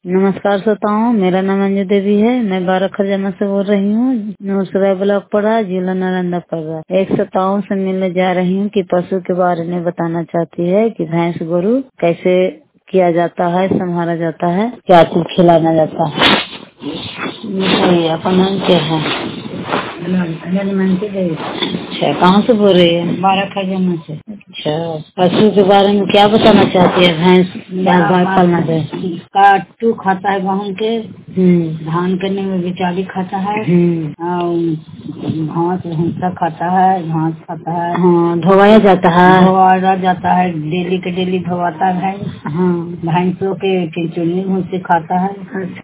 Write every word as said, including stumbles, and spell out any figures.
नमस्कार श्रोताओं, मेरा नाम अंजू देवी है। मैं बारह खजाना से बोल रही हूँ। नूरसराय ब्लॉक पड़ा, जिला नालंदा पड़ रहा है। एक श्रोताओं से मिलने जा रही हूँ कि पशु के बारे में बताना चाहती है कि भैंस गोरु कैसे किया जाता है, संभाला जाता है, क्या चीज खिलाना जाता है। बताइए, आपका नाम क्या है? अच्छा, कहाँ से बोल रही है? बारह खजाना से। अच्छा, पशु के बारे में क्या बताना चाहती है? भैंस क्या गाय पालना चाहिए? काटू खाता है गेहूं के, धान करने में बिचारी खाता है, घास भूसा खाता है, घास खाता है। हाँ, धोवाया जाता है। धोवाया जाता है, डेली के डेली धोवाता है। हाँ, भैंसों के चुन्नी भूसी खाता है।